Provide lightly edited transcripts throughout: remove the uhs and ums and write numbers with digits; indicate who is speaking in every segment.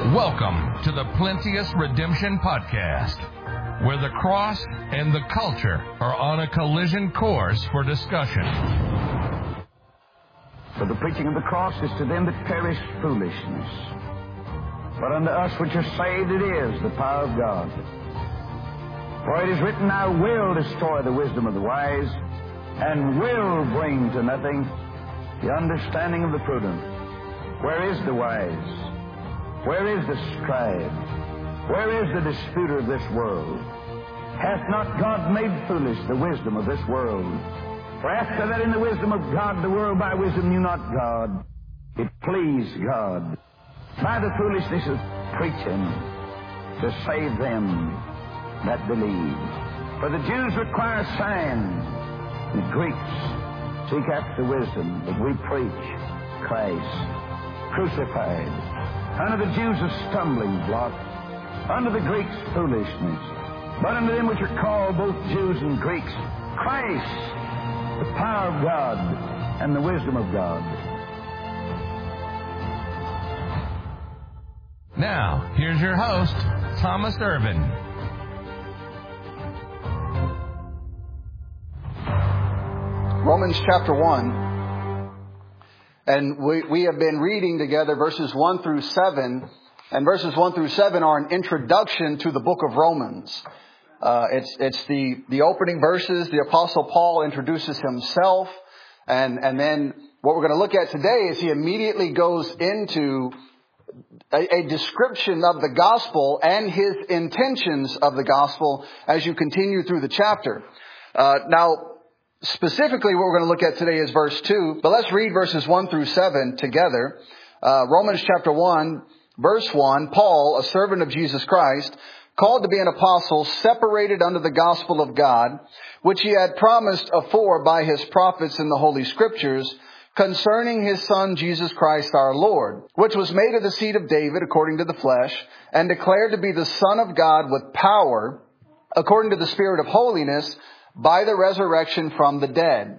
Speaker 1: Welcome to the Plenteous Redemption Podcast, where the cross and the culture are on a collision course for discussion.
Speaker 2: For the preaching of the cross is to them that perish foolishness, but unto us which are saved it is the power of God. For it is written, I will destroy the wisdom of the wise, and will bring to nothing the understanding of the prudent. Where is the wise? Where is the scribe? Where is the disputer of this world? Hath not God made foolish the wisdom of this world? For after that in the wisdom of God, the world by wisdom knew not God. It pleased God by the foolishness of preaching to save them that believe. For the Jews require a sign, the Greeks seek after wisdom, but we preach Christ crucified. Unto the Jews a stumbling block, unto the Greeks foolishness, but unto them which are called both Jews and Greeks, Christ, the power of God and the wisdom of God.
Speaker 1: Now, here's your host, Thomas Irvin.
Speaker 3: Romans chapter 1. And we have been reading together verses 1 through 7. And verses 1 through 7 are an introduction to the book of Romans. It's the opening verses. The Apostle Paul introduces himself. And then what we're going to look at today is he immediately goes into a description of the gospel and his intentions of the gospel as you continue through the chapter. Now, specifically, what we're going to look at today is verse 2. But let's read verses 1 through 7 together. Romans chapter 1, verse 1. Paul, a servant of Jesus Christ, called to be an apostle, separated unto the gospel of God, which he had promised afore by his prophets in the Holy Scriptures, concerning his Son Jesus Christ our Lord, which was made of the seed of David according to the flesh, and declared to be the Son of God with power, according to the Spirit of holiness, by the resurrection from the dead,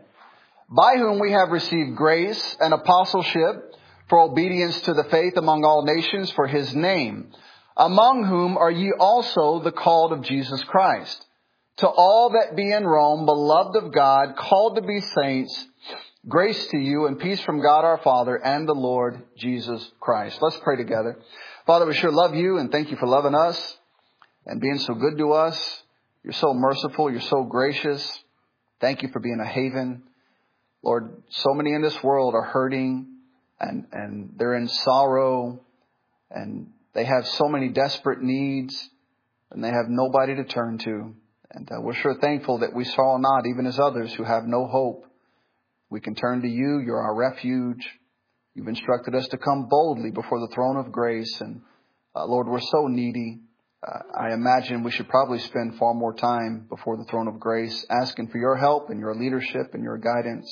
Speaker 3: by whom we have received grace and apostleship for obedience to the faith among all nations for his name, among whom are ye also the called of Jesus Christ. To all that be in Rome, beloved of God, called to be saints, grace to you and peace from God our Father and the Lord Jesus Christ. Let's pray together. Father, we sure love you and thank you for loving us and being so good to us. You're so merciful. You're so gracious. Thank you for being a haven. Lord, so many in this world are hurting and they're in sorrow and they have so many desperate needs and they have nobody to turn to. And we're sure thankful that we sorrow not, even as others who have no hope. We can turn to you. You're our refuge. You've instructed us to come boldly before the throne of grace. And Lord, we're so needy. I imagine we should probably spend far more time before the throne of grace asking for your help and your leadership and your guidance.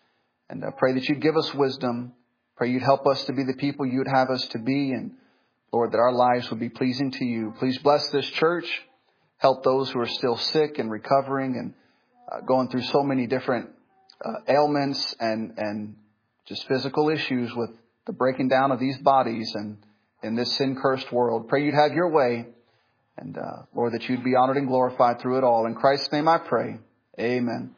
Speaker 3: And I pray that you'd give us wisdom. Pray you'd help us to be the people you'd have us to be. And Lord, that our lives would be pleasing to you. Please bless this church. Help those who are still sick and recovering and going through so many different ailments and just physical issues with the breaking down of these bodies and in this sin-cursed world. Pray you'd have your way. And, Lord, that you'd be honored and glorified through it all. In Christ's name I pray. Amen.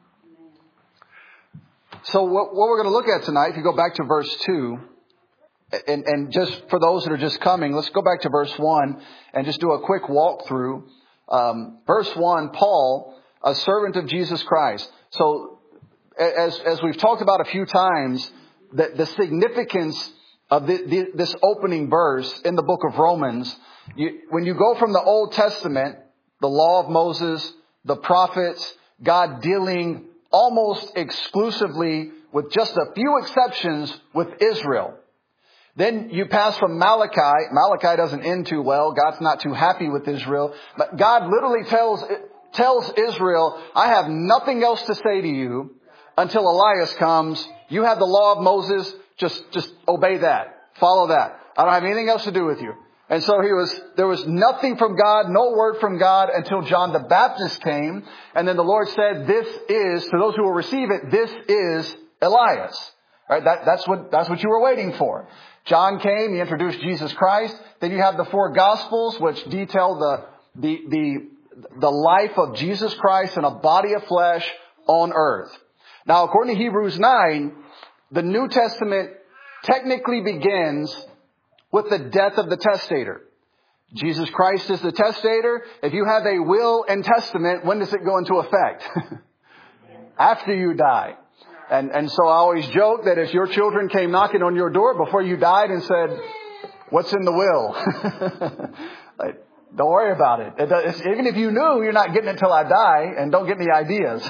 Speaker 3: So what we're going to look at tonight, if you go back to verse 2, and just for those that are just coming, let's go back to verse 1 and just do a quick walkthrough. Verse 1, Paul, a servant of Jesus Christ. So as we've talked about a few times, the significance of this opening verse in the book of Romans, when you go from the Old Testament, the law of Moses, the prophets, God dealing almost exclusively with just a few exceptions with Israel. Then you pass from Malachi. Malachi doesn't end too well. God's not too happy with Israel. But God literally tells Israel, I have nothing else to say to you until Elias comes. You have the law of Moses. Just obey that. Follow that. I don't have anything else to do with you. And so there was nothing from God, no word from God until John the Baptist came. And then the Lord said, this is, to those who will receive it, this is Elias. Right? That's what you were waiting for. John came, he introduced Jesus Christ. Then you have the 4 Gospels, which detail the life of Jesus Christ in a body of flesh on earth. Now, according to Hebrews 9, the New Testament technically begins with the death of the testator. Jesus Christ is the testator. If you have a will and testament, when does it go into effect? After you die. And so I always joke that if your children came knocking on your door before you died and said, "What's in the will?" Don't worry about it. Even if you knew, you're not getting it till I die, and don't get any ideas.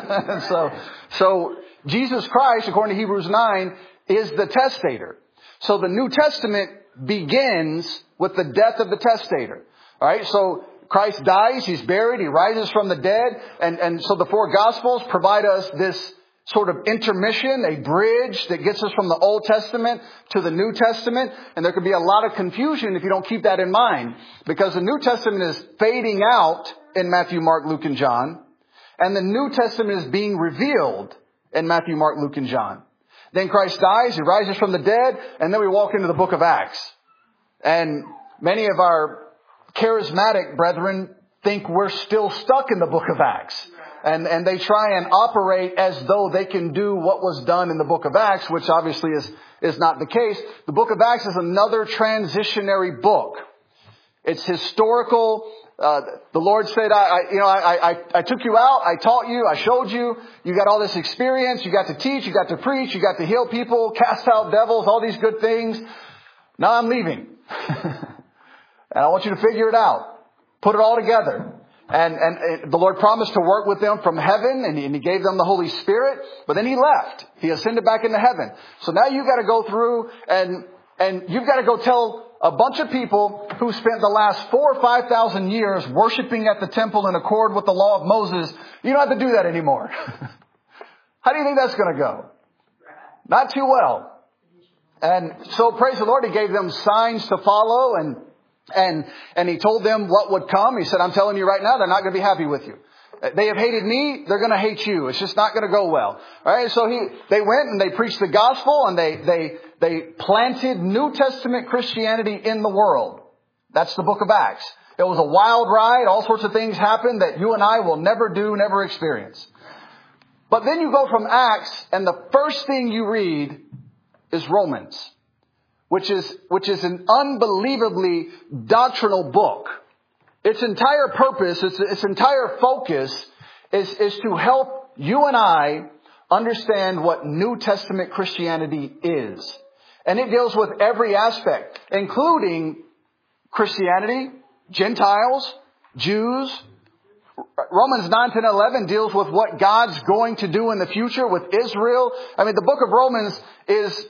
Speaker 3: So Jesus Christ, according to Hebrews 9, is the testator. So the New Testament begins with the death of the testator. All right. So Christ dies, he's buried, he rises from the dead, and so the 4 Gospels provide us this sort of intermission, a bridge that gets us from the Old Testament to the New Testament. And there could be a lot of confusion if you don't keep that in mind, because the New Testament is fading out in Matthew, Mark, Luke, and John, and the New Testament is being revealed in Matthew, Mark, Luke, and John. Then Christ dies, he rises from the dead, and then we walk into the book of Acts. And many of our charismatic brethren think we're still stuck in the book of Acts. And they try and operate as though they can do what was done in the book of Acts, which obviously is not the case. The book of Acts is another transitionary book. It's historical. The Lord said, I took you out, I taught you, I showed you. You got all this experience. You got to teach, you got to preach, you got to heal people, cast out devils, all these good things. Now I'm leaving. And I want you to figure it out. Put it all together. And the Lord promised to work with them from heaven, and he gave them the Holy Spirit, but then he left. He ascended back into heaven. So now you've got to go through and you've got to go tell a bunch of people who spent the last 4,000 or 5,000 years worshiping at the temple in accord with the law of Moses. You don't have to do that anymore. How do you think that's going to go? Not too well. And so praise the Lord, he gave them signs to follow, and he told them what would come. He said, I'm telling you right now, they're not going to be happy with you. They have hated me. They're going to hate you. It's just not going to go well. All right. So they went and they preached the gospel, and they planted New Testament Christianity in the world. That's the book of Acts. It was a wild ride. All sorts of things happened that you and I will never do, never experience. But then you go from Acts, and the first thing you read is Romans, which is an unbelievably doctrinal book. Its entire purpose, its entire focus is to help you and I understand what New Testament Christianity is. And it deals with every aspect, including Christianity, Gentiles, Jews. Romans 9, 10, 11 deals with what God's going to do in the future with Israel. I mean, the book of Romans is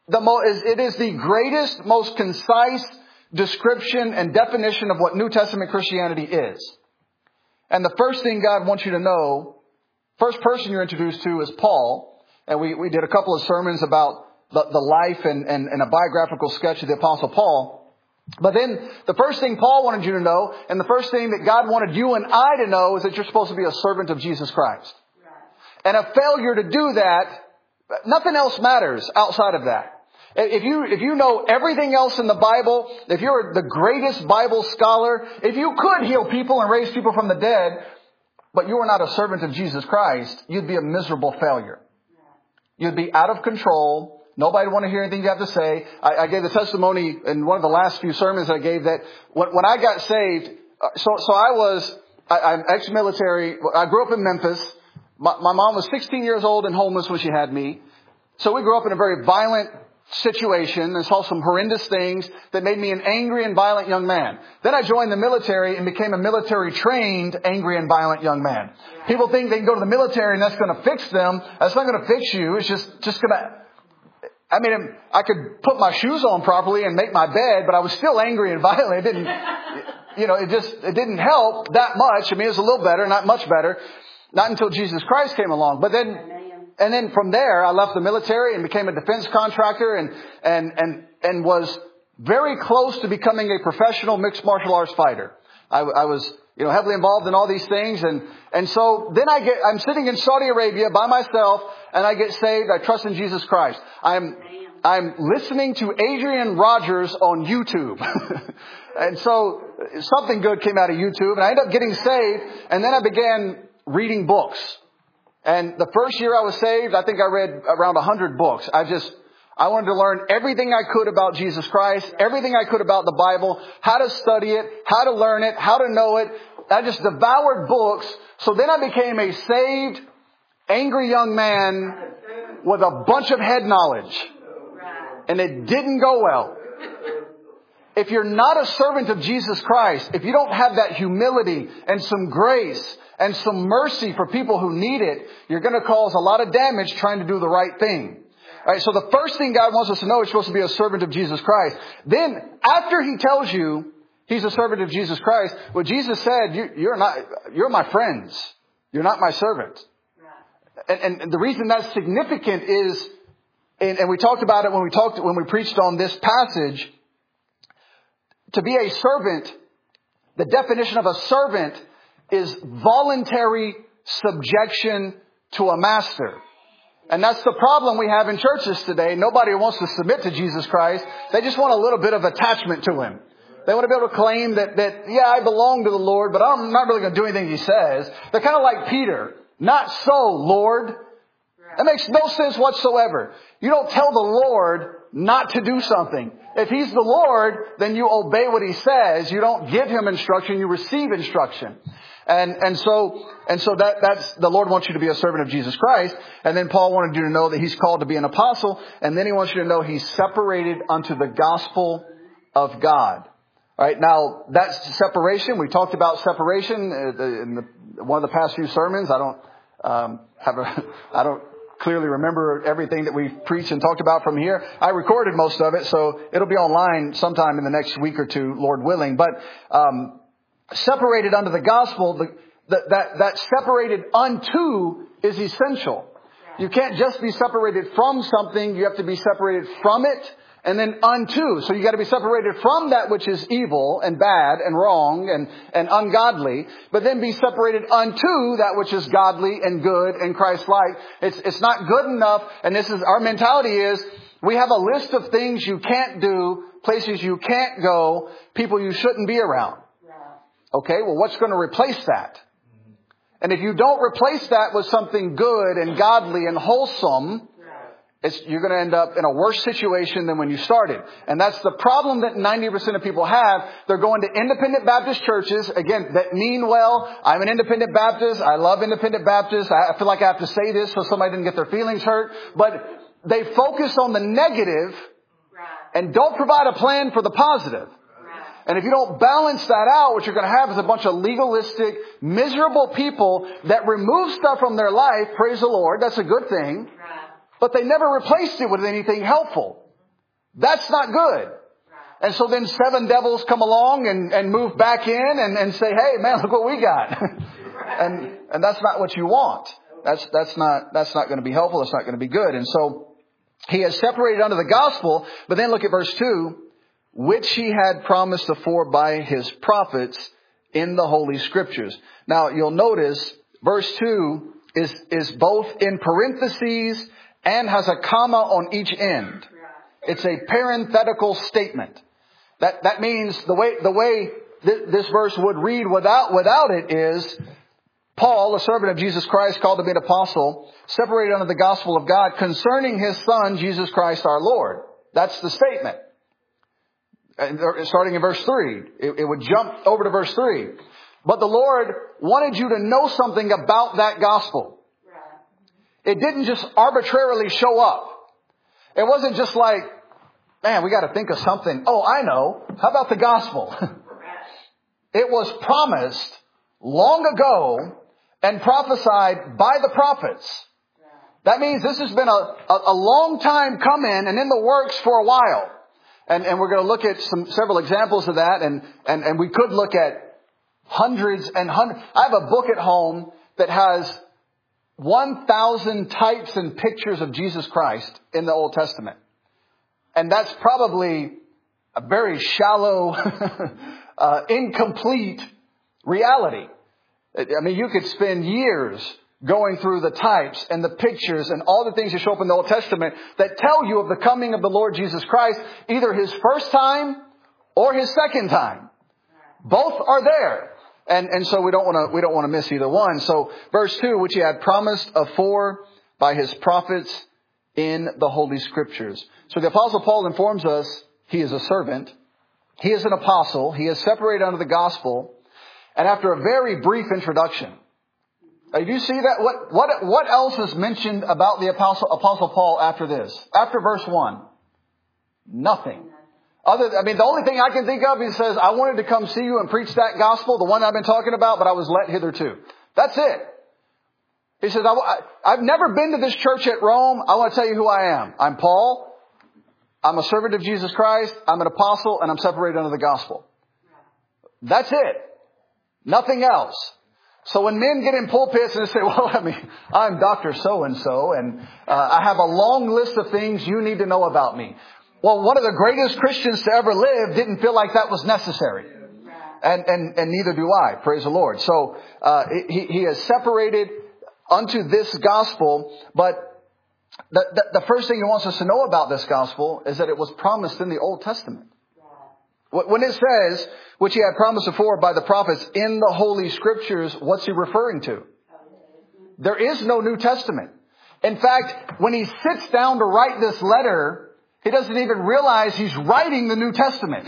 Speaker 3: the greatest, most concise description and definition of what New Testament Christianity is. And the first thing God wants you to know, first person you're introduced to is Paul. And we did a couple of sermons about the life and a biographical sketch of the Apostle Paul. But then the first thing Paul wanted you to know, and the first thing that God wanted you and I to know, is that you're supposed to be a servant of Jesus Christ. And a failure to do that, nothing else matters outside of that. If you know everything else in the Bible, if you're the greatest Bible scholar, if you could heal people and raise people from the dead, but you are not a servant of Jesus Christ, you'd be a miserable failure. You'd be out of control. Nobody would want to hear anything you have to say. I gave the testimony in one of the last few sermons I gave that when I got saved, I'm ex-military. I grew up in Memphis. My mom was 16 years old and homeless when she had me. So we grew up in a very violent situation and saw some horrendous things that made me an angry and violent young man. Then I joined the military and became a military-trained angry and violent young man. People think they can go to the military and that's going to fix them. That's not going to fix you. It's just going to... I mean, I could put my shoes on properly and make my bed, but I was still angry and violent. It didn't help that much. I mean, it was a little better, not much better. Not until Jesus Christ came along. But then from there, I left the military and became a defense contractor and was very close to becoming a professional mixed martial arts fighter. I was heavily involved in all these things. And so then I'm sitting in Saudi Arabia by myself and I get saved. I trust in Jesus Christ. I'm listening to Adrian Rogers on YouTube. And so something good came out of YouTube and I ended up getting saved. And then I began reading books. And the first year I was saved, I think I read around 100 books. I wanted to learn everything I could about Jesus Christ, everything I could about the Bible, how to study it, how to learn it, how to know it. I just devoured books. So then I became a saved, angry young man with a bunch of head knowledge. And it didn't go well. If you're not a servant of Jesus Christ, if you don't have that humility and some grace and some mercy for people who need it, you're going to cause a lot of damage trying to do the right thing. All right, so the first thing God wants us to know is supposed to be a servant of Jesus Christ. Then, after He tells you He's a servant of Jesus Christ, well, Jesus said, you're my friends. You're not my servant. And the reason that's significant is, and we talked about it when we preached on this passage, to be a servant, the definition of a servant is voluntary subjection to a master. And that's the problem we have in churches today. Nobody wants to submit to Jesus Christ. They just want a little bit of attachment to Him. They want to be able to claim that I belong to the Lord, but I'm not really going to do anything He says. They're kind of like Peter. Not so, Lord. That makes no sense whatsoever. You don't tell the Lord not to do something. If He's the Lord, then you obey what He says. You don't give Him instruction, you receive instruction. And so that's the Lord wants you to be a servant of Jesus Christ. And then Paul wanted you to know that he's called to be an apostle. And then he wants you to know he's separated unto the gospel of God. All right. Now that's separation. We talked about separation in one of the past few sermons. I don't clearly remember everything that we've preached and talked about from here. I recorded most of it, so it'll be online sometime in the next week or two, Lord willing. But, separated unto the gospel, that separated unto is essential. You can't just be separated from something. You have to be separated from it and then unto. So you got to be separated from that which is evil and bad and wrong and ungodly, but then be separated unto that which is godly and good and Christ-like. It's not good enough. And this is our mentality is we have a list of things you can't do, places you can't go, people you shouldn't be around. Okay, well, what's going to replace that? And if you don't replace that with something good and godly and wholesome, you're going to end up in a worse situation than when you started. And that's the problem that 90% of people have. They're going to independent Baptist churches, again, that mean well. I'm an independent Baptist. I love independent Baptists. I feel like I have to say this so somebody didn't get their feelings hurt. But they focus on the negative and don't provide a plan for the positive. And if you don't balance that out, what you're going to have is a bunch of legalistic, miserable people that remove stuff from their life. Praise the Lord. That's a good thing. But they never replaced it with anything helpful. That's not good. And so then 7 devils come along and move back in and say, hey, man, look what we got. and that's not what you want. That's not going to be helpful. It's not going to be good. And so he has separated unto the gospel. But then look at verse 2. Which he had promised afore by his prophets in the Holy Scriptures. Now, you'll notice verse 2 is both in parentheses and has a comma on each end. It's a parenthetical statement. That means the way this verse would read without it is, Paul, a servant of Jesus Christ, called to be an apostle, separated unto the gospel of God concerning his Son, Jesus Christ our Lord. That's the statement. Starting in verse 3. It would jump over to verse 3. But the Lord wanted you to know something about that gospel. It didn't just arbitrarily show up. It wasn't just like, man, we got to think of something. Oh, I know. How about the gospel? It was promised long ago and prophesied by the prophets. That means this has been a long time coming and in the works for a while. And we're going to look at several examples of that. And we could look at hundreds and hundreds. I have a book at home that has 1,000 types and pictures of Jesus Christ in the Old Testament. And that's probably a very shallow, incomplete reality. I mean, you could spend years going through the types and the pictures and all the things that show up in the Old Testament that tell you of the coming of the Lord Jesus Christ, either His first time or His second time. Both are there. And so we don't want to miss either one. So verse 2, which He had promised afore by His prophets in the Holy Scriptures. So the Apostle Paul informs us he is a servant. He is an apostle. He is separated under the gospel. And after a very brief introduction, do you see that? What else is mentioned about the Apostle Paul after this? After verse 1? Nothing. The only thing I can think of, he says, I wanted to come see you and preach that gospel, the one I've been talking about, but I was let hitherto. That's it. He says, I've never been to this church at Rome. I want to tell you who I am. I'm Paul. I'm a servant of Jesus Christ. I'm an apostle, and I'm separated under the gospel. That's it. Nothing else. So when men get in pulpits and they say, I'm Dr. So-and-so, and I have a long list of things you need to know about me. Well, one of the greatest Christians to ever live didn't feel like that was necessary. And neither do I. Praise the Lord. So he is separated unto this gospel. But the first thing he wants us to know about this gospel is that it was promised in the Old Testament. When it says, which He had promised before by the prophets in the Holy Scriptures, what's He referring to? There is no New Testament. In fact, when he sits down to write this letter, he doesn't even realize he's writing the New Testament.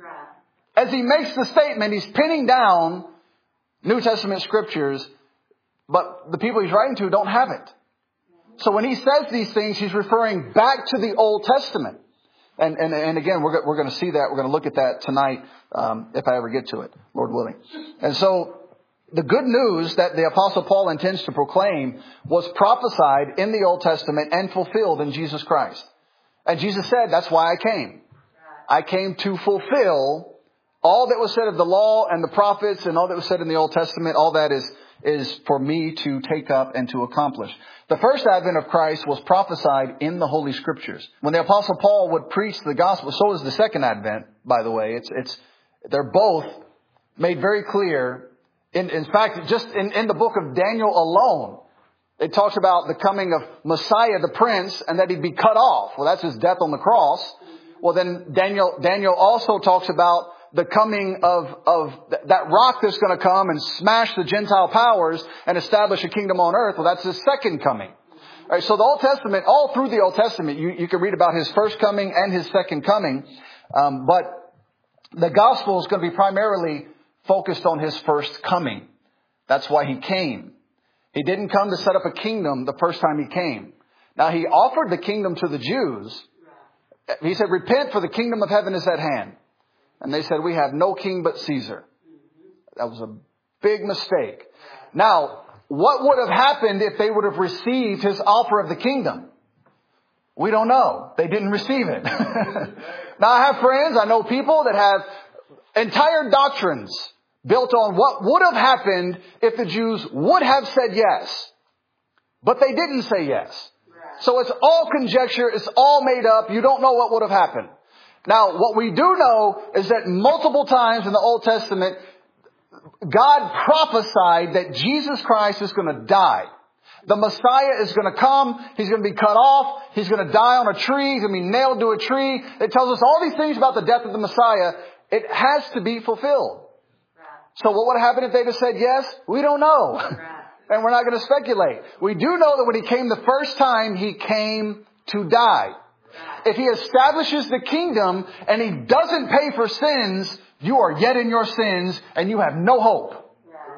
Speaker 3: As he makes the statement, he's pinning down New Testament Scriptures, but the people he's writing to don't have it. So when he says these things, he's referring back to the Old Testament. And again, we're going to see that. We're going to look at that tonight, if I ever get to it, Lord willing. And so the good news that the Apostle Paul intends to proclaim was prophesied in the Old Testament and fulfilled in Jesus Christ. And Jesus said, that's why I came. I came to fulfill all that was said of the law and the prophets and all that was said in the Old Testament. All that is for me to take up and to accomplish. The first advent of Christ was prophesied in the Holy Scriptures. When the Apostle Paul would preach the gospel, so is the second advent, by the way. They're both made very clear. In fact, just in the book of Daniel alone, it talks about the coming of Messiah, the Prince, and that He'd be cut off. Well, that's His death on the cross. Well, then Daniel also talks about the coming of that rock that's going to come and smash the Gentile powers and establish a kingdom on earth. Well, that's His second coming. All right, so the Old Testament, all through the Old Testament, you can read about His first coming and His second coming. But the gospel is going to be primarily focused on His first coming. That's why He came. He didn't come to set up a kingdom the first time He came. Now, He offered the kingdom to the Jews. He said, repent, for the kingdom of heaven is at hand. And they said, we have no king but Caesar. That was a big mistake. Now, what would have happened if they would have received His offer of the kingdom? We don't know. They didn't receive it. Now, I have friends, I know people that have entire doctrines built on what would have happened if the Jews would have said yes. But they didn't say yes. So it's all conjecture. It's all made up. You don't know what would have happened. Now, what we do know is that multiple times in the Old Testament, God prophesied that Jesus Christ is going to die. The Messiah is going to come. He's going to be cut off. He's going to die on a tree. He's going to be nailed to a tree. It tells us all these things about the death of the Messiah. It has to be fulfilled. So what would happen if they'd have said yes? We don't know. And we're not going to speculate. We do know that when He came the first time, He came to die. If He establishes the kingdom and He doesn't pay for sins, you are yet in your sins and you have no hope.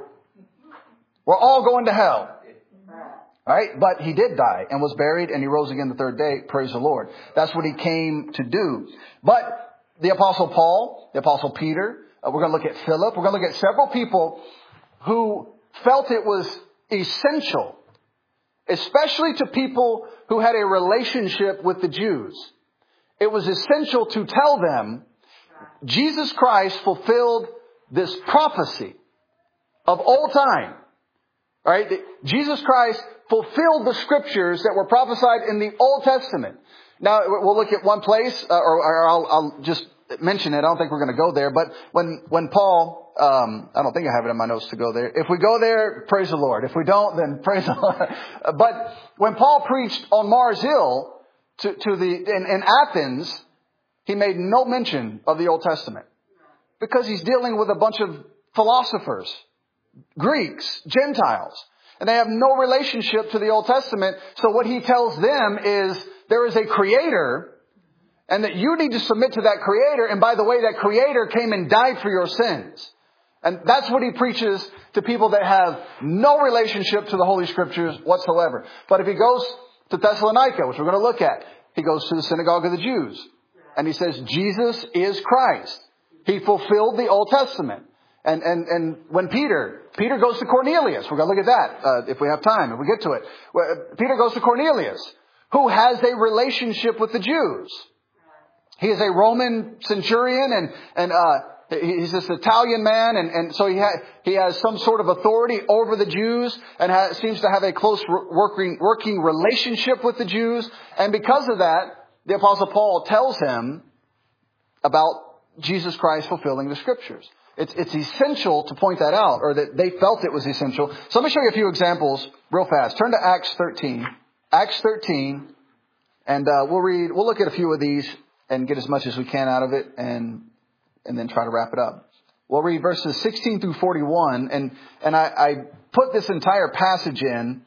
Speaker 3: We're all going to hell. All right? But He did die and was buried and He rose again the third day. Praise the Lord. That's what He came to do. But the Apostle Paul, the Apostle Peter, we're going to look at Philip. We're going to look at several people who felt it was essential, especially to people who had a relationship with the Jews. It was essential to tell them Jesus Christ fulfilled this prophecy of old time. All right? Jesus Christ fulfilled the Scriptures that were prophesied in the Old Testament. Now, we'll look at one place, or I'll just mention it. I don't think we're going to go there. But when Paul I don't think I have it in my notes to go there. If we go there, praise the Lord. If we don't, then praise the Lord. But when Paul preached on Mars Hill in Athens, he made no mention of the Old Testament because he's dealing with a bunch of philosophers, Greeks, Gentiles, and they have no relationship to the Old Testament. So what he tells them is there is a creator and that you need to submit to that creator. And by the way, that creator came and died for your sins. And that's what he preaches to people that have no relationship to the Holy Scriptures whatsoever. But if he goes to Thessalonica, which we're going to look at, he goes to the synagogue of the Jews. And he says, Jesus is Christ. He fulfilled the Old Testament. And when Peter goes to Cornelius, we're going to look at that if we have time, if we get to it. Peter goes to Cornelius, who has a relationship with the Jews. He is a Roman centurion and he's this Italian man. And so he has some sort of authority over the Jews and seems to have a close working relationship with the Jews. And because of that, the Apostle Paul tells him about Jesus Christ fulfilling the Scriptures. It's essential to point that out, or that they felt it was essential. So let me show you a few examples real fast. Turn to Acts 13. Acts 13. And we'll look at a few of these and get as much as we can out of it and then try to wrap it up. We'll read verses 16 through 41. And I put this entire passage in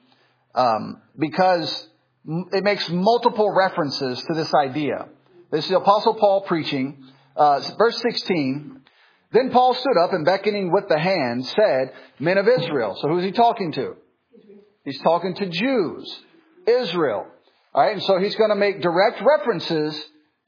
Speaker 3: because it makes multiple references to this idea. This is the Apostle Paul preaching. Verse 16. Then Paul stood up and beckoning with the hand said, Men of Israel. So who's he talking to? He's talking to Jews. Israel. All right. And so he's going to make direct references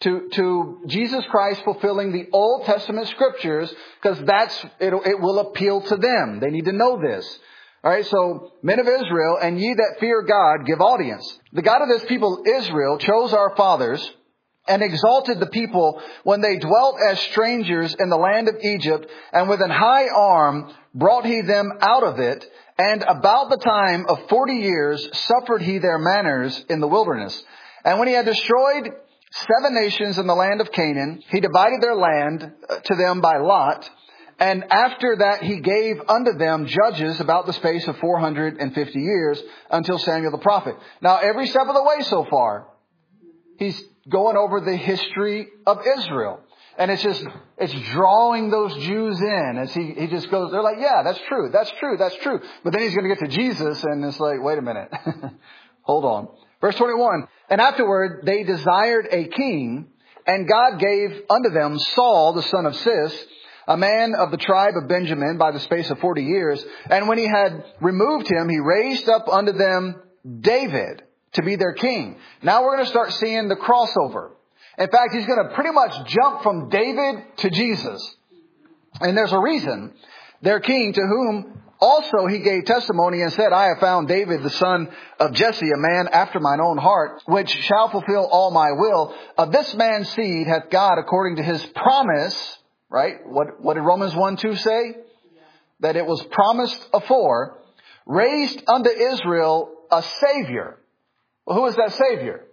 Speaker 3: to Jesus Christ fulfilling the Old Testament Scriptures, because it will appeal to them. They need to know this. All right. So men of Israel, and ye that fear God, give audience. The God of this people, Israel, chose our fathers and exalted the people when they dwelt as strangers in the land of Egypt, and with an high arm brought he them out of it. And about the time of 40 years suffered he their manners in the wilderness. And when he had destroyed 7 nations in the land of Canaan, he divided their land to them by lot. And after that he gave unto them judges about the space of 450 years until Samuel the prophet. Now every step of the way so far, he's going over the history of Israel. And it's drawing those Jews in as he just goes, they're like, yeah, that's true. But then he's going to get to Jesus and it's like, wait a minute. Hold on. Verse 21. And afterward they desired a king, and God gave unto them Saul, the son of Cis, a man of the tribe of Benjamin, by the space of 40 years. And when he had removed him, he raised up unto them David to be their king. Now we're going to start seeing the crossover. In fact, he's going to pretty much jump from David to Jesus. And there's a reason. Their king, to whom also he gave testimony and said, I have found David, the son of Jesse, a man after mine own heart, which shall fulfill all my will. Of this man's seed hath God, according to his promise, right? What did Romans 1:2 say? That it was promised afore, raised unto Israel a Savior. Well, who is that Savior?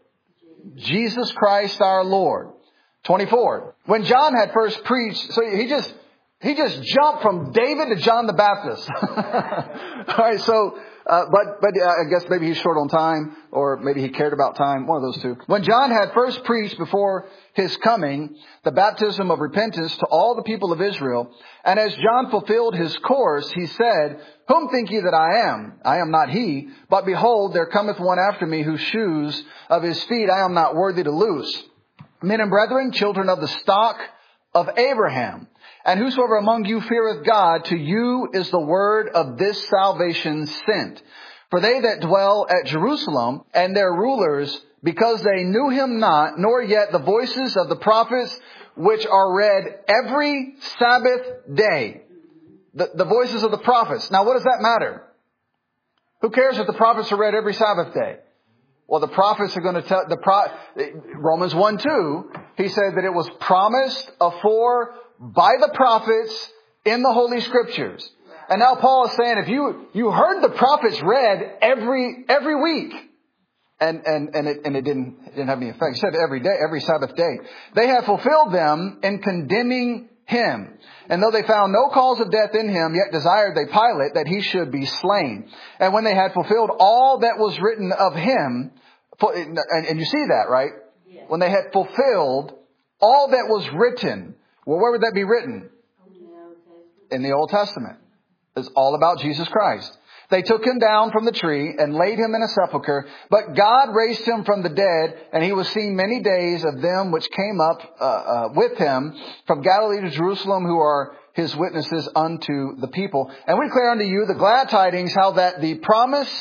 Speaker 3: Jesus Christ our Lord. 24. When John had first preached, so he just jumped from David to John the Baptist. All right, so but I guess maybe he's short on time, or maybe he cared about time. One of those two. When John had first preached before his coming the baptism of repentance to all the people of Israel, and as John fulfilled his course, he said, Whom think ye that I am? I am not he. But behold, there cometh one after me, whose shoes of his feet I am not worthy to loose. Men and brethren, children of the stock of Abraham, and whosoever among you feareth God, to you is the word of this salvation sent. For they that dwell at Jerusalem, and their rulers, because they knew him not, nor yet the voices of the prophets, which are read every Sabbath day. The voices of the prophets. Now, what does that matter? Who cares if the prophets are read every Sabbath day? Well, the prophets are going to tell Romans 1:2. He said that it was promised afore by the prophets in the Holy Scriptures. And now Paul is saying, if you heard the prophets read every week, and it didn't have any effect. He said every day, every Sabbath day, they have fulfilled them in condemning him. And though they found no cause of death in him, yet desired they Pilate that he should be slain. And when they had fulfilled all that was written of him, and you see that, right? Yes. When they had fulfilled all that was written, well, where would that be written? In the Old Testament. It's all about Jesus Christ. They took him down from the tree and laid him in a sepulchre, but God raised him from the dead, and he was seen many days of them which came up with him from Galilee to Jerusalem, who are his witnesses unto the people. And we declare unto you the glad tidings, how that the promise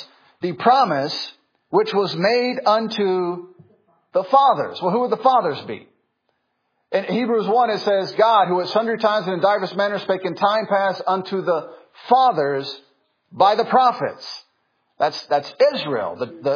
Speaker 3: which was made unto the fathers. Well, who would the fathers be? In Hebrews 1 it says, God, who at sundry times and in divers manners spake in time past unto the fathers by the prophets. That's Israel,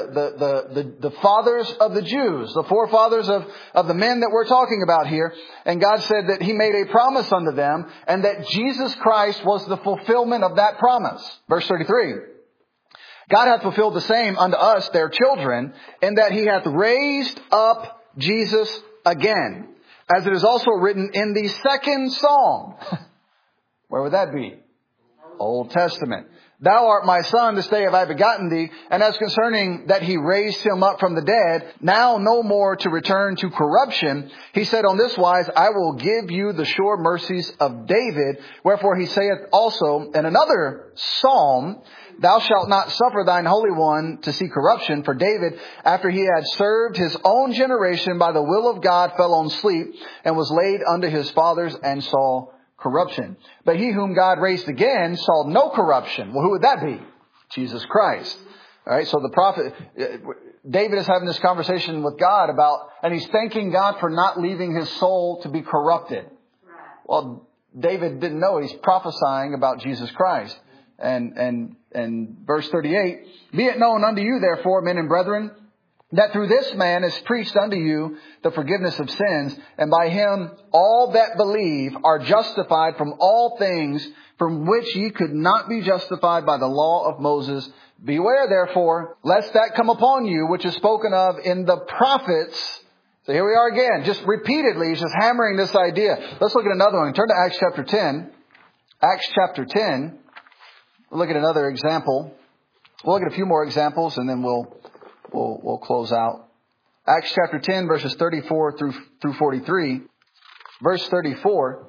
Speaker 3: the fathers of the Jews, the forefathers of the men that we're talking about here. And God said that he made a promise unto them, and that Jesus Christ was the fulfillment of that promise. Verse 33. God hath fulfilled the same unto us, their children, in that he hath raised up Jesus again, as it is also written in the second psalm. Where would that be? Old Testament. Thou art my son, this day have I begotten thee. And as concerning that he raised him up from the dead, now no more to return to corruption, he said on this wise, I will give you the sure mercies of David. Wherefore he saith also in another psalm, Thou shalt not suffer thine Holy One to see corruption. For David, after he had served his own generation by the will of God, fell on sleep and was laid unto his fathers and saw corruption. But he whom God raised again saw no corruption. Well, who would that be? Jesus Christ. All right. So the prophet, David is having this conversation with God about, and he's thanking God for not leaving his soul to be corrupted. Well, David didn't know. He's prophesying about Jesus Christ. And verse 38, be it known unto you, therefore, men and brethren, that through this man is preached unto you the forgiveness of sins, and by him all that believe are justified from all things from which ye could not be justified by the law of Moses. Beware, therefore, lest that come upon you, which is spoken of in the prophets. So here we are again, just repeatedly, he's just hammering this idea. Let's look at another one. Turn to Acts chapter 10. Acts chapter 10. We'll look at another example. We'll look at a few more examples, and then we'll close out. Acts chapter 10, verses 34 through 43. Verse 34.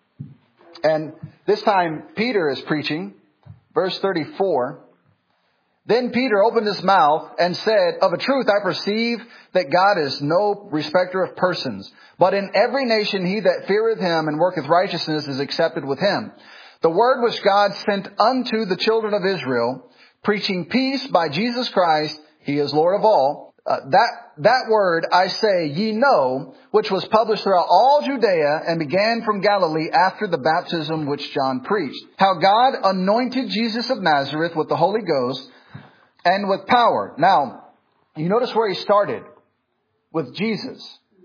Speaker 3: And this time Peter is preaching. Verse 34. Then Peter opened his mouth and said, Of a truth I perceive that God is no respecter of persons, but in every nation he that feareth him and worketh righteousness is accepted with him. The word which God sent unto the children of Israel, preaching peace by Jesus Christ, he is Lord of all. That word I say ye know, which was published throughout all Judea and began from Galilee after the baptism which John preached. How God anointed Jesus of Nazareth with the Holy Ghost and with power. Now, you notice where he started with Jesus.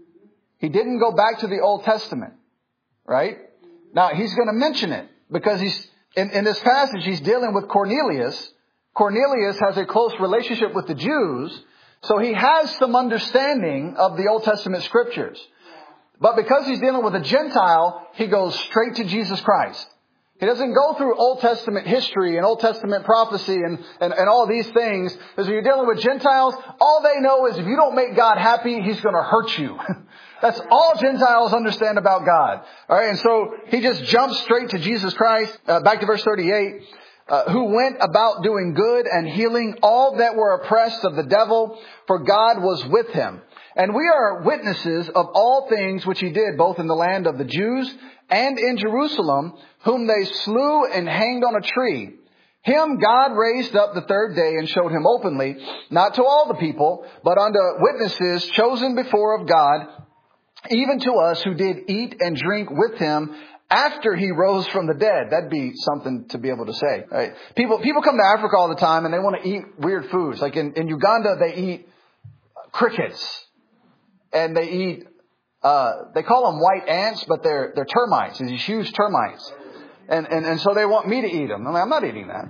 Speaker 3: He didn't go back to the Old Testament, right? Now, he's going to mention it because he's in this passage, he's dealing with Cornelius. Cornelius has a close relationship with the Jews, so he has some understanding of the Old Testament scriptures. But because he's dealing with a Gentile, he goes straight to Jesus Christ. He doesn't go through Old Testament history and Old Testament prophecy and all these things. Because when you're dealing with Gentiles, all they know is if you don't make God happy, he's going to hurt you. That's all Gentiles understand about God. All right. And so he just jumps straight to Jesus Christ. Back to verse 38. Who went about doing good and healing all that were oppressed of the devil, for God was with him. And we are witnesses of all things which he did, both in the land of the Jews and in Jerusalem, whom they slew and hanged on a tree. Him God raised up the third day and showed him openly, not to all the people, but unto witnesses chosen before of God, even to us who did eat and drink with him after he rose from the dead. That'd be something to be able to say. Right? People come to Africa all the time and they want to eat weird foods. Like in Uganda, they eat crickets. And they eat, they call them white ants, but they're termites. These huge termites. And so they want me to eat them. I'm not eating that.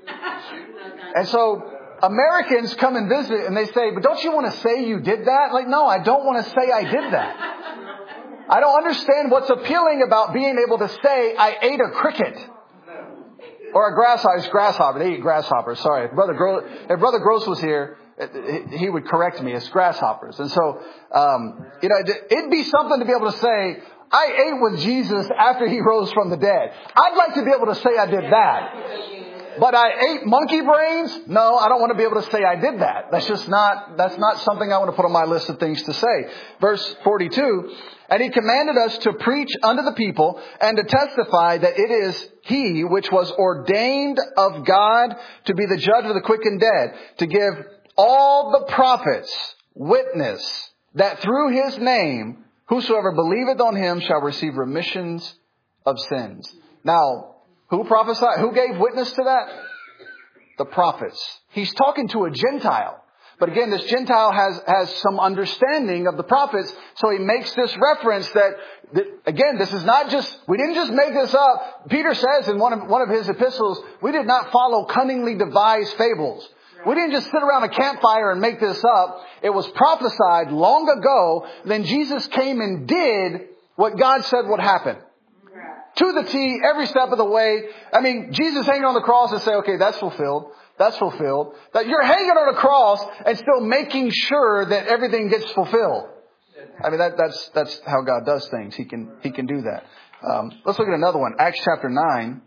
Speaker 3: And so Americans come and visit and they say, but don't you want to say you did that? Like, no, I don't want to say I did that. I don't understand what's appealing about being able to say, I ate a cricket. Or a grasshopper. They eat grasshoppers. Sorry. If Brother Gross was here, he would correct me. It's grasshoppers. And so, it'd be something to be able to say, I ate with Jesus after he rose from the dead. I'd like to be able to say I did that. But I ate monkey brains? No, I don't want to be able to say I did that. That's not something I want to put on my list of things to say. Verse 42, and he commanded us to preach unto the people and to testify that it is he which was ordained of God to be the judge of the quick and dead, to give all the prophets witness that through his name, whosoever believeth on him shall receive remissions of sins. Now, who prophesied? Who gave witness to that? The prophets. He's talking to a Gentile. But again, this Gentile has some understanding of the prophets. So he makes this reference that again, this is not just, we didn't just make this up. Peter says in one of his epistles, we did not follow cunningly devised fables. We didn't just sit around a campfire and make this up. It was prophesied long ago. Then Jesus came and did what God said would happen. To the T, every step of the way. I mean, Jesus hanging on the cross and say, okay, that's fulfilled. That's fulfilled. That you're hanging on a cross and still making sure that everything gets fulfilled. I mean, that's how God does things. He can do that. Let's look at another one. Acts chapter 9.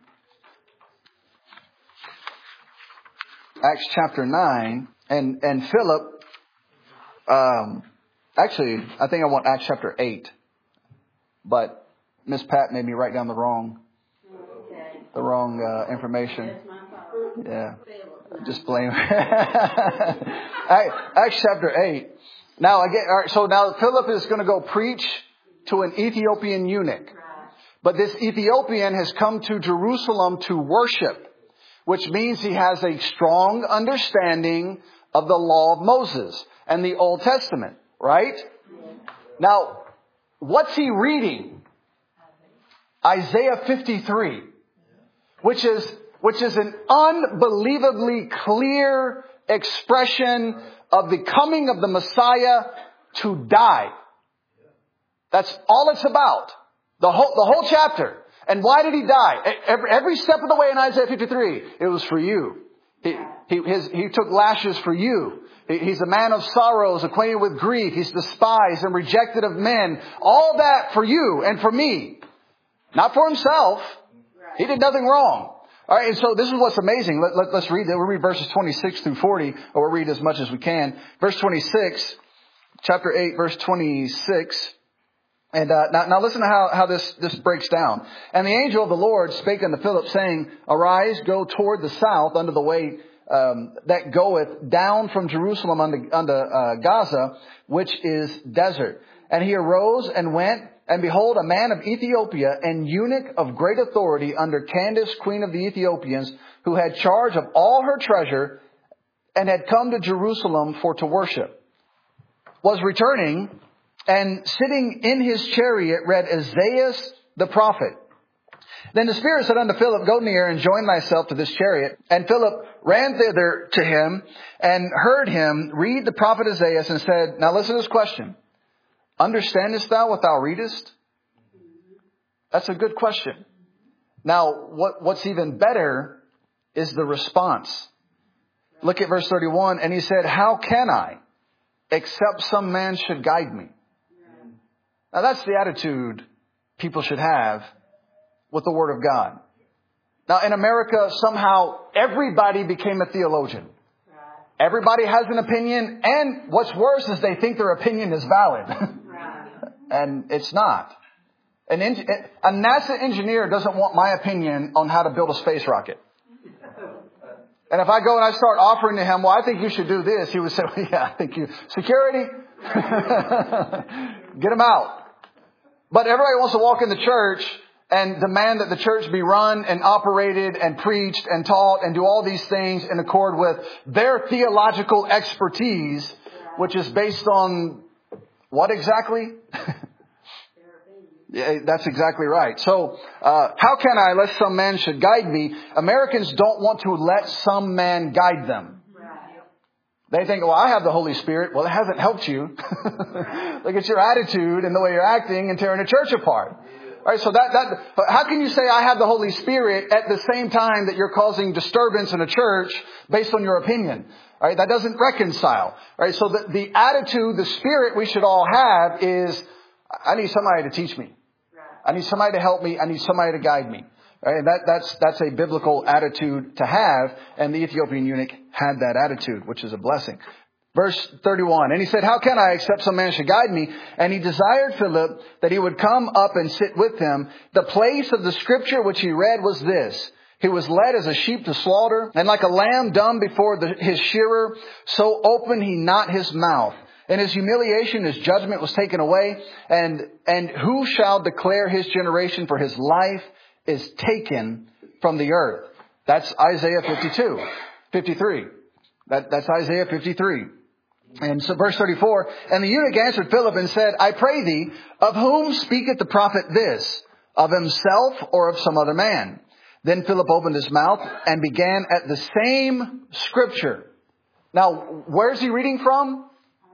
Speaker 3: Acts chapter 9. And Philip, actually, I think I want Acts chapter 8. But Miss Pat made me write down the wrong information. Yeah. Just blame her. Acts chapter 8. Now again, all right, so now Philip is going to go preach to an Ethiopian eunuch. But this Ethiopian has come to Jerusalem to worship, which means he has a strong understanding of the law of Moses and the Old Testament, right? Now, what's he reading? Isaiah 53, which is an unbelievably clear expression of the coming of the Messiah to die. That's all it's about. The whole chapter. And why did he die? Every step of the way in Isaiah 53, it was for you. He took lashes for you. He's a man of sorrows, acquainted with grief. He's despised and rejected of men. All that for you and for me. Not for himself. He did nothing wrong. All right, and so this is what's amazing. Let's read that. We'll read verses 26 through 40, or we'll read as much as we can. Verse 26, chapter 8, verse 26. And now listen to how this breaks down. And the angel of the Lord spake unto Philip, saying, Arise, go toward the south unto the way that goeth down from Jerusalem unto Gaza, which is desert. And he arose and went. And behold, a man of Ethiopia, an eunuch of great authority under Candace, queen of the Ethiopians, who had charge of all her treasure, and had come to Jerusalem for to worship, was returning, and sitting in his chariot read Isaiah the prophet. Then the Spirit said unto Philip, Go near and join thyself to this chariot. And Philip ran thither to him, and heard him read the prophet Isaiah, and said, Now listen to this question. Understandest thou what thou readest? That's a good question. Now, what's even better is the response. Look at verse 31. And he said, How can I, except some man should guide me? Now, that's the attitude people should have with the Word of God. Now, in America, somehow everybody became a theologian. Everybody has an opinion. And what's worse is they think their opinion is valid. And it's not. A NASA engineer doesn't want my opinion on how to build a space rocket. And if I go and I start offering to him, well, I think you should do this, he would say, well, yeah, I think you. Security, get him out. But everybody wants to walk in the church and demand that the church be run and operated and preached and taught and do all these things in accord with their theological expertise, which is based on what exactly? Yeah, that's exactly right. So, how can I, lest some man should guide me? Americans don't want to let some man guide them. They think, well, I have the Holy Spirit. Well, it hasn't helped you. Look at your attitude and the way you're acting and tearing the church apart. All right, so how can you say I have the Holy Spirit at the same time that you're causing disturbance in a church based on your opinion? All right, that doesn't reconcile. All right, so the attitude, the spirit we should all have is, I need somebody to teach me. I need somebody to help me. I need somebody to guide me. All right, and that's a biblical attitude to have, and the Ethiopian eunuch had that attitude, which is a blessing. Verse 31, and he said, how can I, except some man should guide me? And he desired Philip that he would come up and sit with him. The place of the scripture which he read was this: he was led as a sheep to slaughter, and like a lamb dumb before his shearer, so opened he not his mouth. In his humiliation, his judgment was taken away. And who shall declare his generation? For his life is taken from the earth. That's Isaiah 53. That's Isaiah 53. And so verse 34, and the eunuch answered Philip and said, I pray thee, of whom speaketh the prophet this? Of himself or of some other man? Then Philip opened his mouth and began at the same scripture. Now, where's he reading from?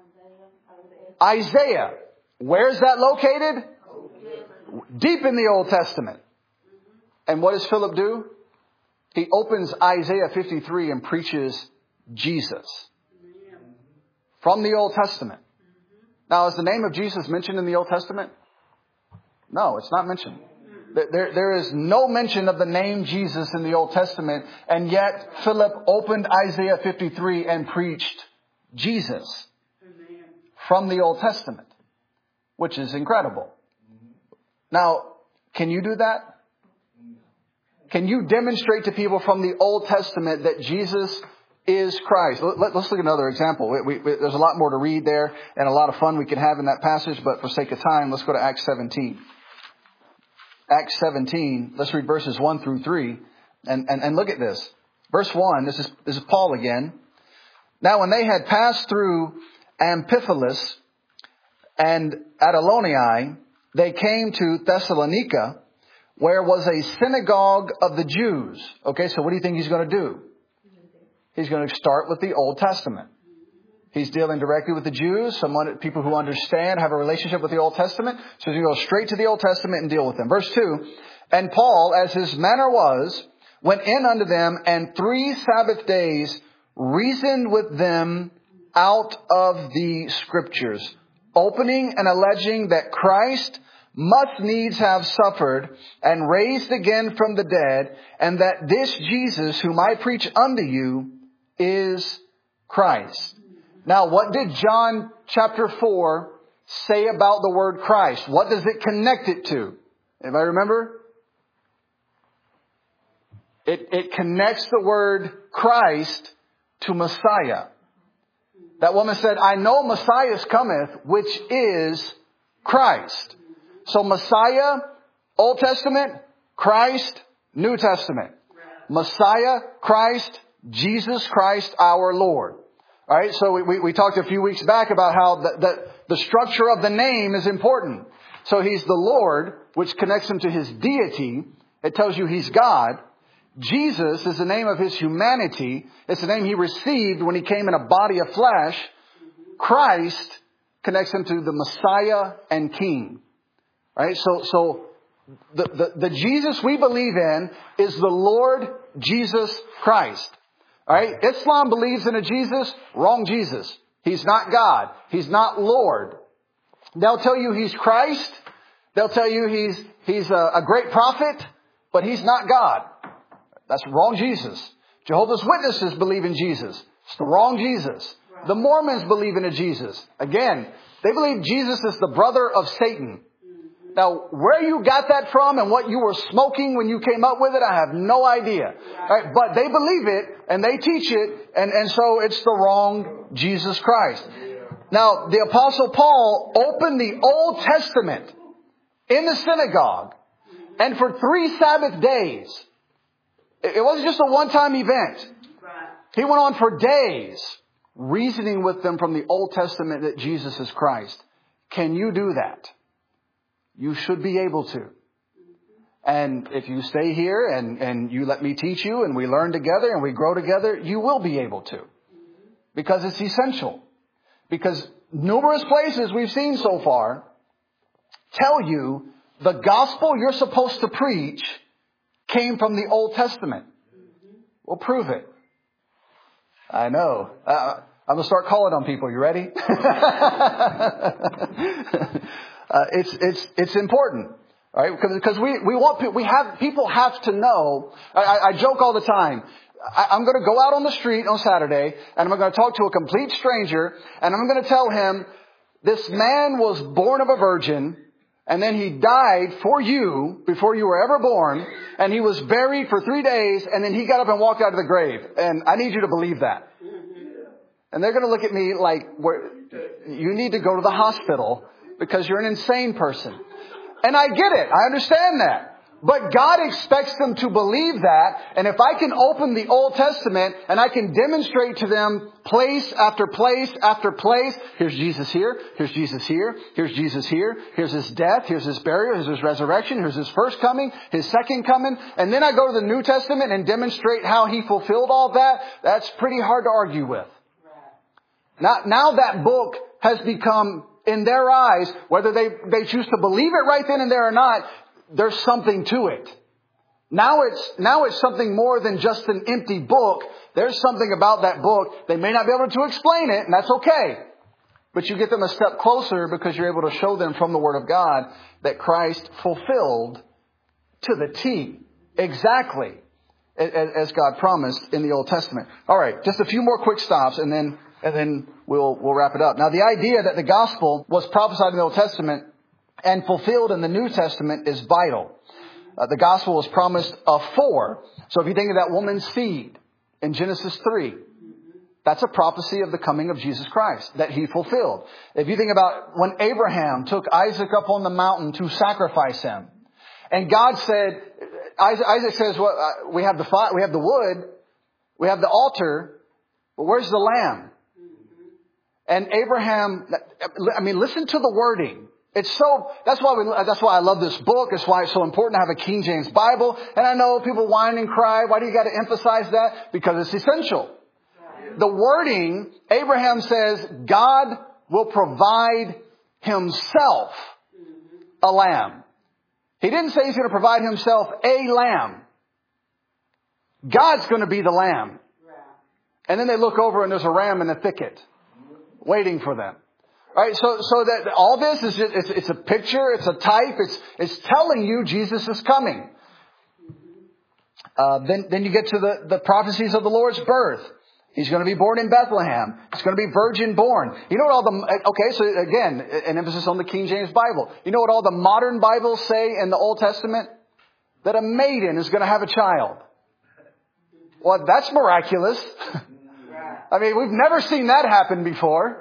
Speaker 3: Isaiah. Where's that located? Deep in the Old Testament. And what does Philip do? He opens Isaiah 53 and preaches Jesus from the Old Testament. Now, is the name of Jesus mentioned in the Old Testament? No, it's not mentioned. There is no mention of the name Jesus in the Old Testament, and yet Philip opened Isaiah 53 and preached Jesus from the Old Testament, which is incredible. Now, can you do that? Can you demonstrate to people from the Old Testament that Jesus is Christ? Let's look at another example. There's a lot more to read there and a lot of fun we can have in that passage, but for sake of time, let's go to Acts 17. Acts 17, let's read verses 1 through 3 and look at this. Verse 1, this is Paul again. Now when they had passed through Amphipolis and Apolloniae, they came to Thessalonica, where was a synagogue of the Jews. Okay, so what do you think he's going to do? He's going to start with the Old Testament. He's dealing directly with the Jews, people who understand, have a relationship with the Old Testament. So he's going to go straight to the Old Testament and deal with them. Verse 2, and Paul, as his manner was, went in unto them, and 3 Sabbath days reasoned with them out of the Scriptures, opening and alleging that Christ must needs have suffered and raised again from the dead, and that this Jesus whom I preach unto you is Christ. Now, what did John chapter 4 say about the word Christ? What does it connect it to? Anybody remember? It connects the word Christ to Messiah. That woman said, I know Messiah cometh, which is Christ. So Messiah, Old Testament, Christ, New Testament. Messiah, Christ, Jesus Christ, our Lord. All right, so we talked a few weeks back about how the structure of the name is important. So he's the Lord, which connects him to his deity. It tells you he's God. Jesus is the name of his humanity. It's the name he received when he came in a body of flesh. Christ connects him to the Messiah and King. All right, so the Jesus we believe in is the Lord Jesus Christ. All right, Islam believes in a Jesus, wrong Jesus. He's not God. He's not Lord. They'll tell you he's Christ. They'll tell you he's a great prophet, but he's not God. That's wrong Jesus. Jehovah's Witnesses believe in Jesus. It's the wrong Jesus. The Mormons believe in a Jesus. Again, they believe Jesus is the brother of Satan. Now, where you got that from and what you were smoking when you came up with it, I have no idea. Right? But they believe it and they teach it, and so it's the wrong Jesus Christ. Now, the Apostle Paul opened the Old Testament in the synagogue, and for 3 Sabbath days, it wasn't just a one-time event. He went on for days reasoning with them from the Old Testament that Jesus is Christ. Can you do that? You should be able to. And if you stay here and you let me teach you and we learn together and we grow together, you will be able to. Because it's essential. Because numerous places we've seen so far tell you the gospel you're supposed to preach came from the Old Testament. We'll prove it. I know. I'm going to start calling on people. You ready? It's important. All right? Because people have to know. I joke all the time. I'm going to go out on the street on Saturday and I'm going to talk to a complete stranger and I'm going to tell him this man was born of a virgin and then he died for you before you were ever born and he was buried for 3 days and then he got up and walked out of the grave. And I need you to believe that. And they're going to look at me like, you need to go to the hospital because you're an insane person. And I get it. I understand that. But God expects them to believe that. And if I can open the Old Testament and I can demonstrate to them place after place after place. Here's Jesus here. Here's Jesus here. Here's Jesus here. Here's His death. Here's His burial. Here's His resurrection. Here's His first coming. His second coming. And then I go to the New Testament and demonstrate how He fulfilled all that. That's pretty hard to argue with. Now that book has become, in their eyes, whether they choose to believe it right then and there or not, there's something to it. Now it's something more than just an empty book. There's something about that book. They may not be able to explain it, and that's okay. But you get them a step closer because you're able to show them from the Word of God that Christ fulfilled to the T, exactly as God promised in the Old Testament. All right, just a few more quick stops, and then we'll wrap it up. Now, the idea that the gospel was prophesied in the Old Testament and fulfilled in the New Testament is vital. The gospel was promised of 4. So if you think of that woman's seed in Genesis 3, that's a prophecy of the coming of Jesus Christ that He fulfilled. If you think about when Abraham took Isaac up on the mountain to sacrifice him, and God said, Isaac says, well, we have the wood, we have the altar, but where's the lamb? And Abraham, listen to the wording. That's why I love this book. That's why it's so important to have a King James Bible. And I know people whine and cry. Why do you got to emphasize that? Because it's essential. The wording, Abraham says, God will provide Himself a lamb. He didn't say He's going to provide Himself a lamb. God's going to be the lamb. And then they look over and there's a ram in the thicket waiting for them. All right, so that all this is it's a picture, it's a type, it's telling you Jesus is coming. Then you get to the prophecies of the Lord's birth. He's going to be born in Bethlehem. He's going to be virgin born. You know what so again, an emphasis on the King James Bible. You know what all the modern Bibles say in the Old Testament? That a maiden is going to have a child. Well, that's miraculous. We've never seen that happen before.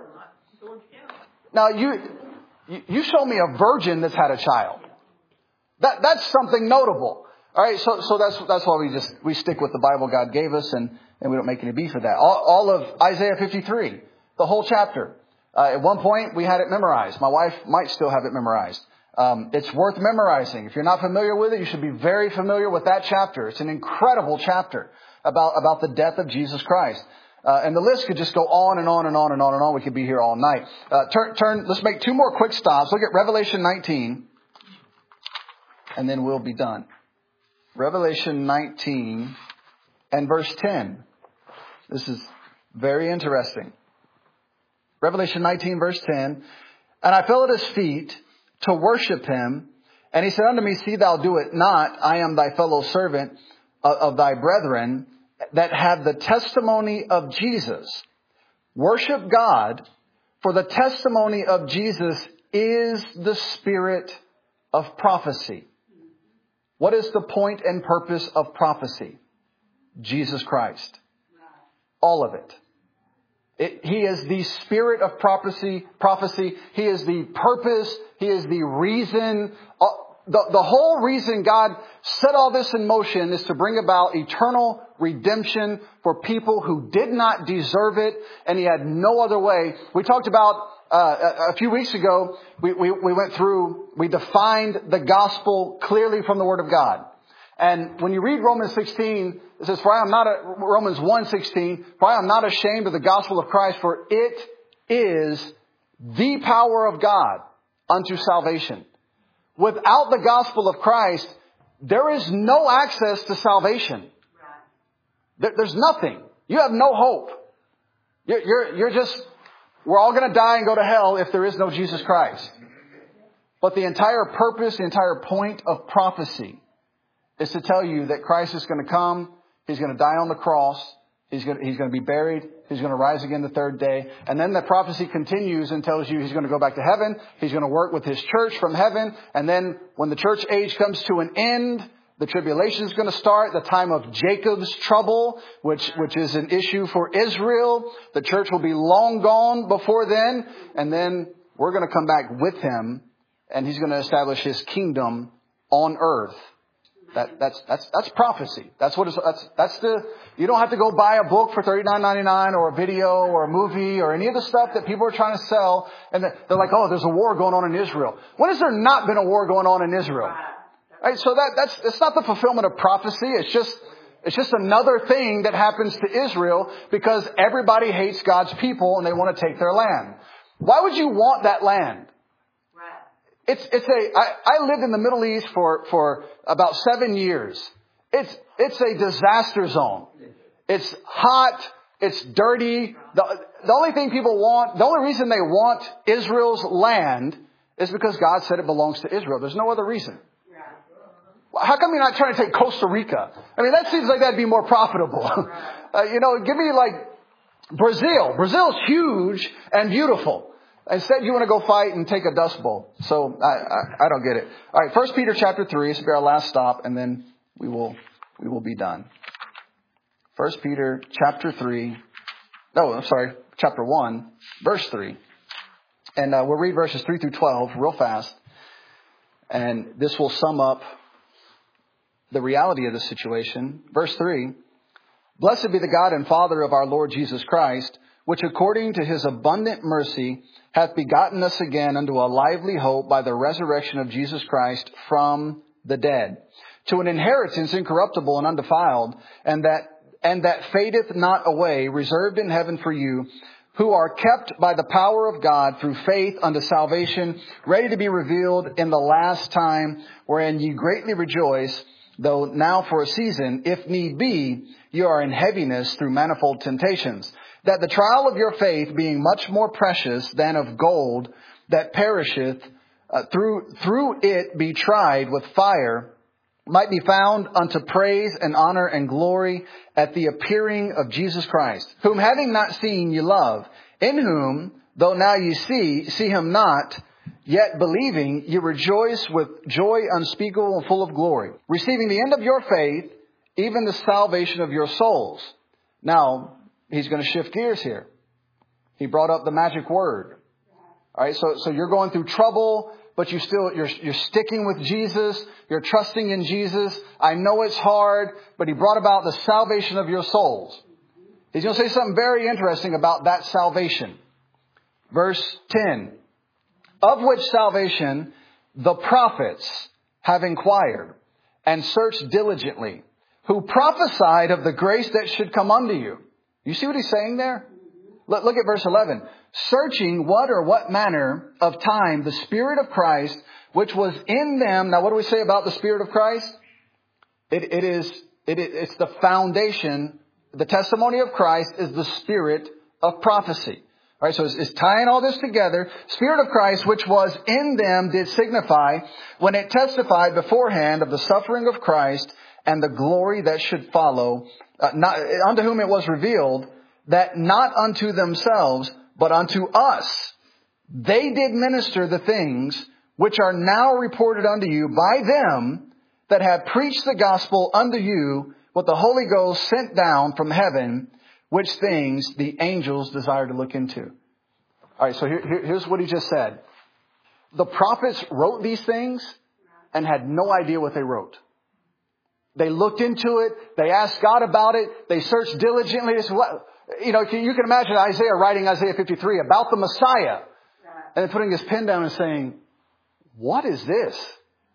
Speaker 3: Now, you show me a virgin that's had a child. That's something notable. All right, so that's why we stick with the Bible God gave us, and we don't make any beef of that. All of Isaiah 53, the whole chapter. At one point, we had it memorized. My wife might still have it memorized. It's worth memorizing. If you're not familiar with it, you should be very familiar with that chapter. It's an incredible chapter about the death of Jesus Christ. And the list could just go on and on and on and on and on. We could be here all night. Let's make 2 more quick stops. Look at Revelation 19. And then we'll be done. Revelation 19 and verse 10. This is very interesting. Revelation 19 verse 10. And I fell at His feet to worship Him. And He said unto me, See thou do it not. I am thy fellow servant of thy brethren, that have the testimony of Jesus. Worship God, for the testimony of Jesus is the spirit of prophecy. What is the point and purpose of prophecy? Jesus Christ. All of it. He is the spirit of prophecy. He is the purpose. He is the reason. The whole reason God set all this in motion is to bring about eternal redemption for people who did not deserve it, and He had no other way. We talked about a few weeks ago, we went through, we defined the gospel clearly from the Word of God. And when you read Romans 16, it says, Romans 1:16, for I am not ashamed of the gospel of Christ, for it is the power of God unto salvation. Without the gospel of Christ, there is no access to salvation. There's nothing. You have no hope. We're all going to die and go to hell if there is no Jesus Christ. But the entire purpose, the entire point of prophecy is to tell you that Christ is going to come. He's going to die on the cross. He's going to be buried. He's going to rise again the third day. And then the prophecy continues and tells you he's going to go back to heaven. He's going to work with his church from heaven. And then when the church age comes to an end, the tribulation is going to start, the time of Jacob's trouble, which is an issue for Israel. The church will be long gone before then. And then we're going to come back with him, and he's going to establish his kingdom on earth. That's prophecy. You don't have to go buy a book for $39.99 or a video or a movie or any of the stuff that people are trying to sell. And they're like, oh, there's a war going on in Israel. When has there not been a war going on in Israel? Right? So that's not the fulfillment of prophecy. It's just another thing that happens to Israel because everybody hates God's people and they want to take their land. Why would you want that land? I lived in the Middle East for about 7 years. It's a disaster zone. It's hot. It's dirty. The only thing people want, the only reason they want Israel's land is because God said it belongs to Israel. There's no other reason. How come you're not trying to take Costa Rica? I mean, that seems like that'd be more profitable. Give me like Brazil. Brazil's huge and beautiful. Instead, you want to go fight and take a dust bowl. So I don't get it. All right, 1 Peter chapter 3. This will be our last stop, and then we will be done. 1 Peter chapter 3. Chapter 1, verse 3. And we'll read verses 3 through 12 real fast. And this will sum up the reality of the situation. Verse 3. Blessed be the God and Father of our Lord Jesus Christ, which according to his abundant mercy hath begotten us again unto a lively hope by the resurrection of Jesus Christ from the dead, to an inheritance incorruptible and undefiled, and that fadeth not away, reserved in heaven for you, who are kept by the power of God through faith unto salvation, ready to be revealed in the last time, wherein ye greatly rejoice, though now for a season, if need be, you are in heaviness through manifold temptations, that the trial of your faith, being much more precious than of gold that perisheth, through it be tried with fire, might be found unto praise and honor and glory at the appearing of Jesus Christ, whom having not seen ye love, in whom, though now ye see him not, yet believing ye rejoice with joy unspeakable and full of glory, receiving the end of your faith, even the salvation of your souls. Now, he's going to shift gears here. He brought up the magic word. All right, so you're going through trouble, but you're sticking with Jesus. You're trusting in Jesus. I know it's hard, but he brought about the salvation of your souls. He's going to say something very interesting about that salvation. Verse 10. Of which salvation the prophets have inquired and searched diligently, who prophesied of the grace that should come unto you. You see what he's saying there? Look at verse 11. Searching what manner of time the Spirit of Christ, which was in them. Now, what do we say about the Spirit of Christ? It's the foundation. The testimony of Christ is the spirit of prophecy. All right, so it's tying all this together. Spirit of Christ, which was in them, did signify when it testified beforehand of the suffering of Christ and the glory that should follow, unto whom it was revealed, that not unto themselves, but unto us, they did minister the things which are now reported unto you by them that have preached the gospel unto you, what the Holy Ghost sent down from heaven, which things the angels desire to look into. All right, so here's what he just said. The prophets wrote these things and had no idea what they wrote. They looked into it. They asked God about it. They searched diligently. You can imagine Isaiah writing Isaiah 53 about the Messiah and then putting his pen down and saying, what is this?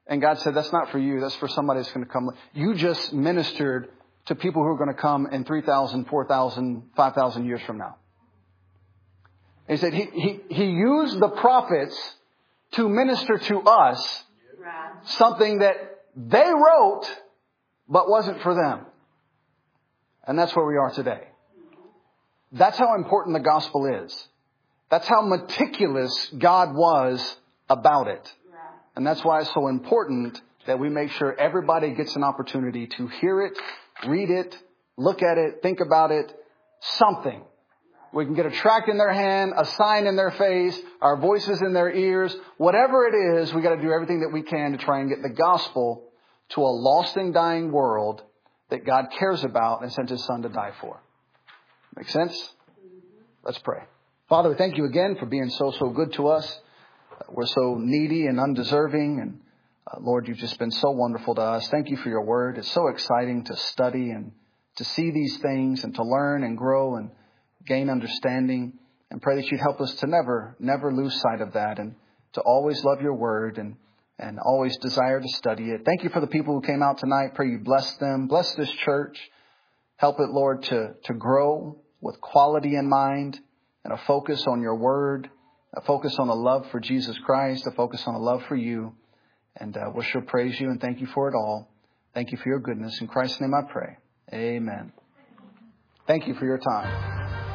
Speaker 3: And God said, that's not for you. That's for somebody that's going to come. You just ministered to people who are going to come in 3,000, 4,000, 5,000 years from now. He said he used the prophets to minister to us something that they wrote but wasn't for them. And that's where we are today. That's how important the gospel is. That's how meticulous God was about it. And that's why it's so important that we make sure everybody gets an opportunity to hear it, read it, look at it, think about it, something. We can get a tract in their hand, a sign in their face, our voices in their ears. Whatever it is, we got to do everything that we can to try and get the gospel to a lost and dying world that God cares about and sent His Son to die for. Make sense? Let's pray. Father, we thank you again for being so good to us. We're so needy and undeserving. And Lord, you've just been so wonderful to us. Thank you for your word. It's so exciting to study and to see these things and to learn and grow and gain understanding. And pray that you'd help us to never lose sight of that and to always love your word and always desire to study it. Thank you for the people who came out tonight. Pray you bless them. Bless this church. Help it, Lord, to grow with quality in mind and a focus on your word, a focus on a love for Jesus Christ, a focus on a love for you. And we'll sure praise you and thank you for it all. Thank you for your goodness. In Christ's name I pray. Amen. Thank you for your time.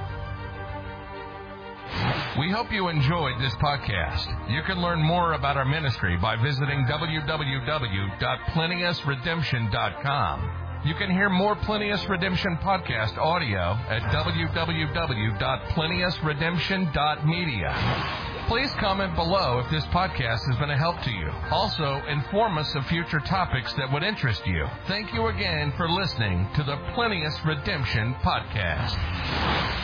Speaker 1: We hope you enjoyed this podcast. You can learn more about our ministry by visiting www.plenteousredemption.com. You can hear more Plenteous Redemption podcast audio at www.plenteousredemption.media. Please comment below if this podcast has been a help to you. Also, inform us of future topics that would interest you. Thank you again for listening to the Plenteous Redemption podcast.